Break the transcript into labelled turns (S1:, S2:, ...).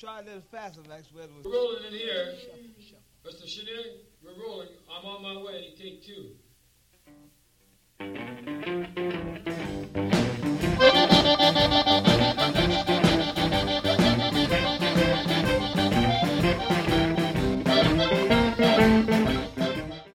S1: try a little faster, Maxwell.
S2: We're rolling in here. Mr. Chenier, we're rolling. I'm on my way. Take two.